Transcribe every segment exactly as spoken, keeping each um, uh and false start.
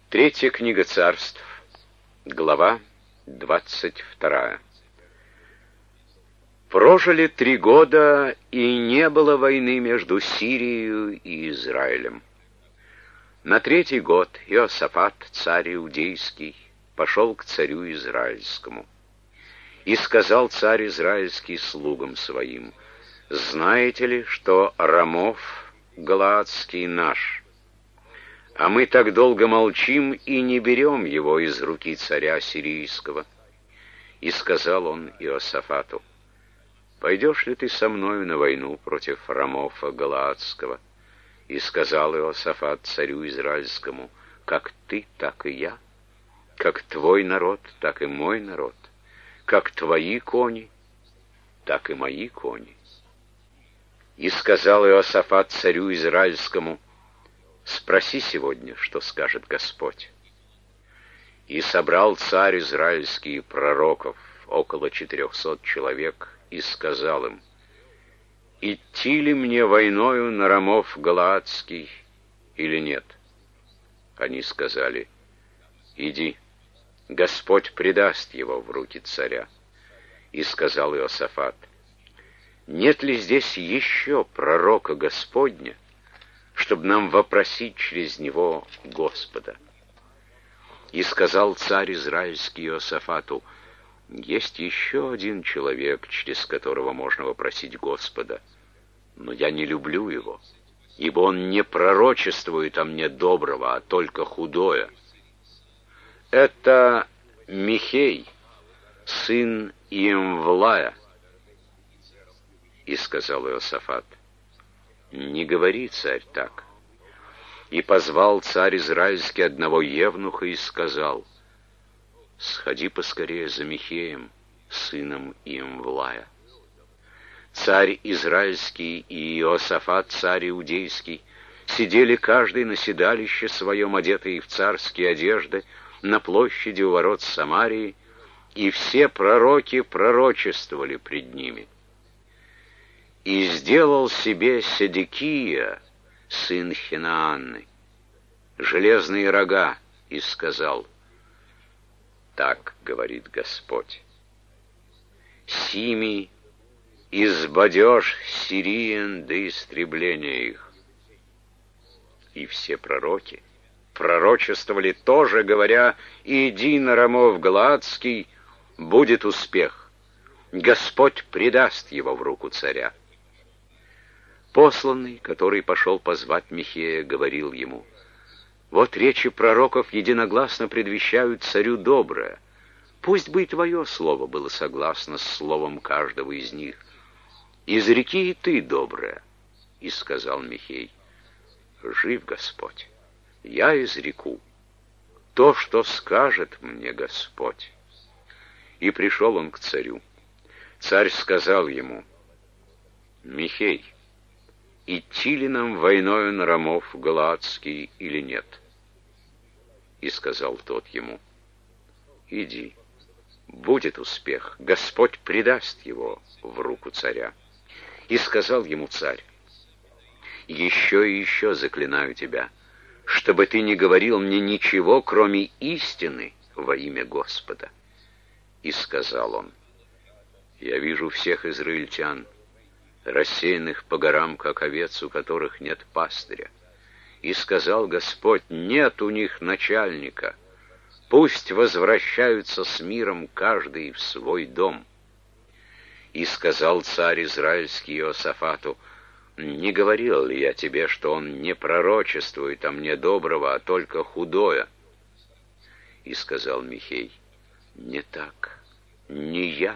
Третья книга Царств, глава двадцать вторая. Прожили три года, и не было войны между Сирией и Израилем. На третий год Иосафат, царь иудейский, пошел к царю израильскому. И сказал царь израильский слугам своим: «Знаете ли, что Рамов галаадский наш? А мы так долго молчим и не берем его из руки царя сирийского». И сказал он Иосафату: «Пойдешь ли ты со мною на войну против Рамофа галаадского?» И сказал Иосафат царю израильскому: «Как ты, так и я, как твой народ, так и мой народ, как твои кони, так и мои кони». И сказал Иосафат царю израильскому: «Спроси сегодня, что скажет Господь». И собрал царь израильский пророков, около четырехсот человек, и сказал им: «Идти ли мне войною на Рамов галаадский или нет?» Они сказали: «Иди, Господь предаст его в руки царя». И сказал Иосафат: «Нет ли здесь еще пророка Господня, чтобы нам вопросить через него Господа?» И сказал царь израильский Иосафату: «Есть еще один человек, через которого можно вопросить Господа, но я не люблю его, ибо он не пророчествует о мне доброго, а только худое. Это Михей, сын Иемвлая». И сказал Иосафат: «Не говори, царь, так». И позвал царь израильский одного евнуха и сказал: «Сходи поскорее за Михеем, сыном Иемвлая». Царь израильский и Иосафат, царь иудейский, сидели каждый на седалище своем, одетые в царские одежды, на площади у ворот Самарии, и все пророки пророчествовали пред ними. И сделал себе Седекия, сын Хинаанны, железные рога, и сказал: «Так говорит Господь: сими избадешь сириен до истребления их». И все пророки пророчествовали тоже, говоря: «Иди на Рамов галаадский, будет успех, Господь предаст его в руку царя». Посланный, который пошел позвать Михея, говорил ему: «Вот речи пророков единогласно предвещают царю доброе. Пусть бы и твое слово было согласно с словом каждого из них. Изреки и ты доброе». И сказал Михей: «Жив Господь, я изреку то, что скажет мне Господь». И пришел он к царю. Царь сказал ему: «Михей, идти ли нам войною на Рамов галаадский или нет?» И сказал тот ему: «Иди, будет успех, Господь предаст его в руку царя». И сказал ему царь: «Еще и еще заклинаю тебя, чтобы ты не говорил мне ничего, кроме истины, во имя Господа». И сказал он: «Я вижу всех израильтян, рассеянных по горам, как овец, у которых нет пастыря. И сказал Господь: нет у них начальника, пусть возвращаются с миром каждый в свой дом». И сказал царь израильский Иосафату: «Не говорил ли я тебе, что он не пророчествует о мне доброго, а только худое?» И сказал Михей: «Не так, не я,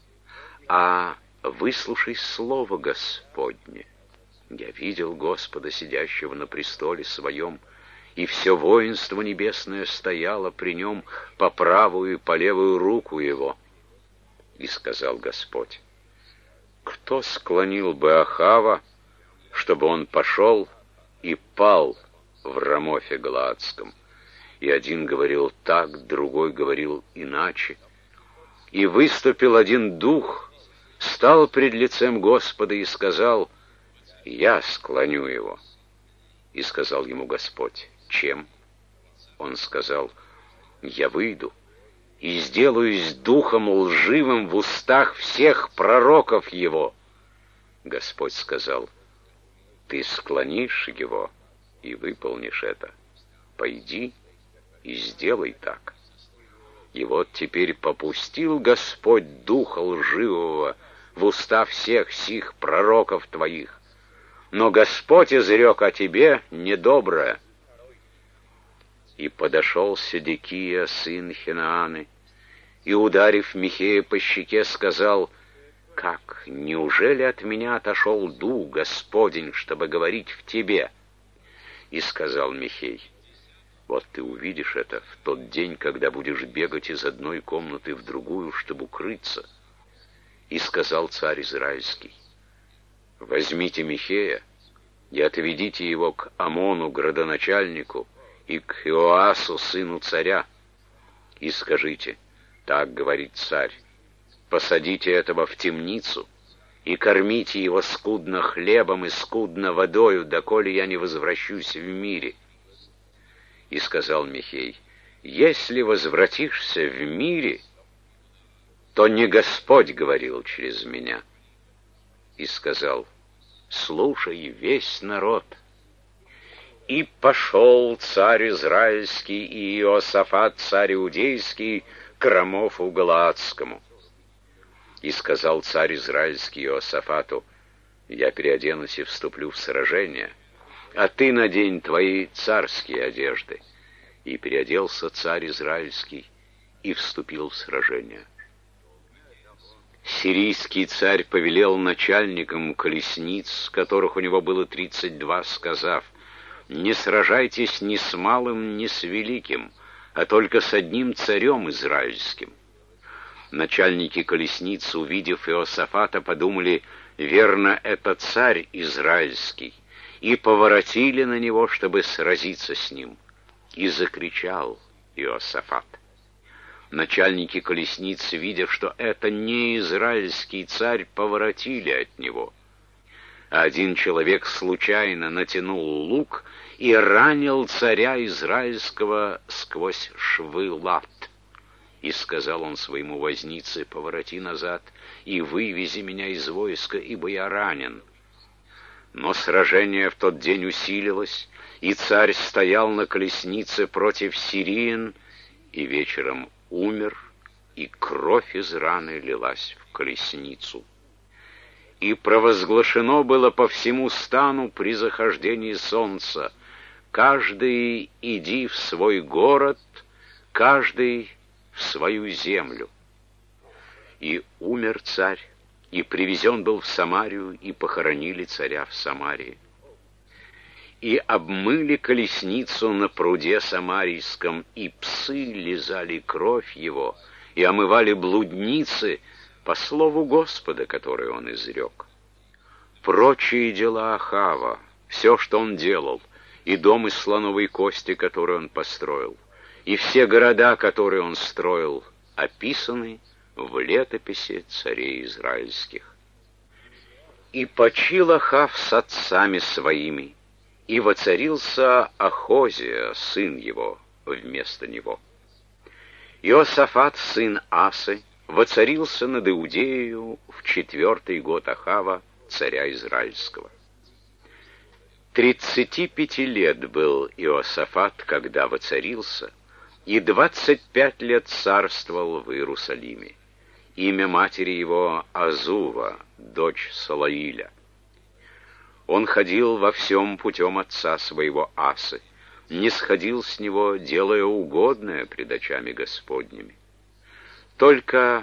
а выслушай слово Господне. Я видел Господа, сидящего на престоле своем, и все воинство небесное стояло при нем по правую и по левую руку его». И сказал Господь: «Кто склонил бы Ахава, чтобы он пошел и пал в Рамофе галаадском?» И один говорил так, другой говорил иначе. И выступил один дух, стал пред лицем Господа и сказал: «Я склоню его». И сказал ему Господь: «Чем?» Он Он сказал: «Я выйду и сделаюсь духом лживым в устах всех пророков его». Господь сказал: «Ты склонишь его и выполнишь это. Пойди и сделай так». И вот теперь попустил Господь духа лживого в уста всех сих пророков твоих, но Господь изрек о тебе недоброе. И подошел Седекия, сын Хинааны, и, ударив Михея по щеке, сказал: «Как, неужели от меня отошел дух Господень, чтобы говорить в тебе?» И сказал Михей: «Вот ты увидишь это в тот день, когда будешь бегать из одной комнаты в другую, чтобы укрыться». И сказал царь Израильский: «Возьмите Михея и отведите его к Амону, градоначальнику, и к Иоасу, сыну царя, и скажите: так говорит царь, посадите этого в темницу и кормите его скудно хлебом и скудно водою, доколе я не возвращусь в мире». И сказал Михей: «Если возвратишься в мире, то не Господь говорил через меня». И сказал: «Слушай весь народ». И пошел царь Израильский и Иосафат, царь Иудейский, к Рамофу Галаадскому. И сказал царь Израильский Иосафату: «Я переоденусь и вступлю в сражение, а ты надень твои царские одежды». И переоделся царь Израильский и вступил в сражение. Сирийский царь повелел начальникам колесниц, которых у него было тридцать два, сказав: «Не сражайтесь ни с малым, ни с великим, а только с одним царем израильским». Начальники колесниц, увидев Иосафата, подумали: «Верно, это царь израильский», и поворотили на него, чтобы сразиться с ним. И закричал Иосафат. Начальники колесниц, видя, что это не израильский царь, поворотили от него. А один человек случайно натянул лук и ранил царя израильского сквозь швы лат. И сказал он своему вознице: «Повороти назад и вывези меня из войска, ибо я ранен». Но сражение в тот день усилилось, и царь стоял на колеснице против сириян, и вечером умер, и кровь из раны лилась в колесницу. И провозглашено было по всему стану при захождении солнца: каждый иди в свой город, каждый в свою землю. И умер царь, и привезен был в Самарию, и похоронили царя в Самарии. И обмыли колесницу на пруде Самарийском, и псы лизали кровь его, и омывали блудницы по слову Господа, которое он изрек. Прочие дела Ахава, все, что он делал, и дом из слоновой кости, который он построил, и все города, которые он строил, описаны в летописи царей израильских. И почил Ахав с отцами своими, и воцарился Ахозия, сын его, вместо него. Иосафат, сын Асы, воцарился над Иудеей в четвертый год Ахава, царя израильского. Тридцати пяти лет был Иосафат, когда воцарился, и двадцать пять лет царствовал в Иерусалиме. Имя матери его Азува, дочь Салаиля. Он ходил во всем путем отца своего Асы, не сходил с него, делая угодное пред очами Господними. Только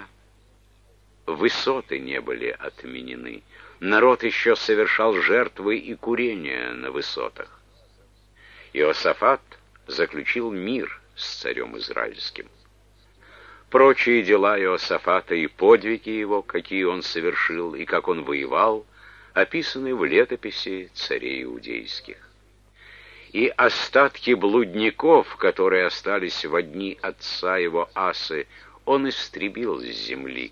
высоты не были отменены. Народ еще совершал жертвы и курения на высотах. Иосафат заключил мир с царем израильским. Прочие дела Иосафата и подвиги его, какие он совершил и как он воевал, описаны в летописи царей иудейских. И остатки блудников, которые остались во дни отца его Асы, он истребил с земли.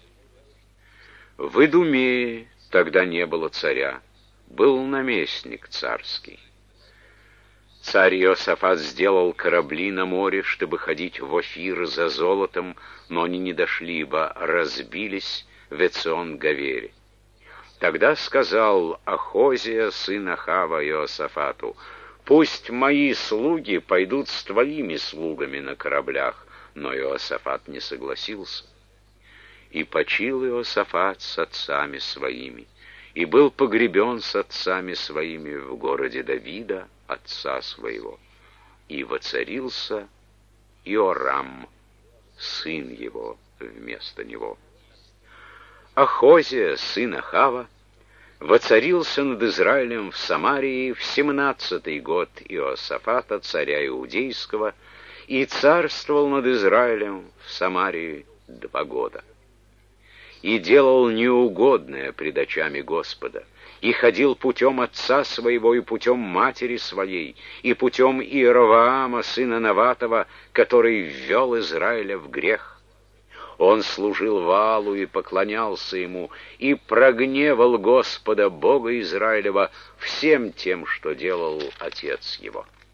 В Идумее тогда не было царя, был наместник царский. Царь Иосафат сделал корабли на море, чтобы ходить в Офир за золотом, но они не дошли, ибо разбились в Эцион-Гавере. Тогда сказал Ахозия, сын Ахава, Иосафату: «Пусть мои слуги пойдут с твоими слугами на кораблях». Но Иосафат не согласился. И почил Иосафат с отцами своими, и был погребен с отцами своими в городе Давида, отца своего. И воцарился Иорам, сын его, вместо него. Ахозия, сын Ахава, воцарился над Израилем в Самарии в семнадцатый год Иосафата, царя Иудейского, и царствовал над Израилем в Самарии два года. И делал неугодное пред очами Господа, и ходил путем отца своего, и путем матери своей, и путем Иеровоама, сына Наватова, который ввел Израиля в грех. Он служил Ваалу и поклонялся ему, и прогневал Господа, Бога Израилева, всем тем, что делал отец его.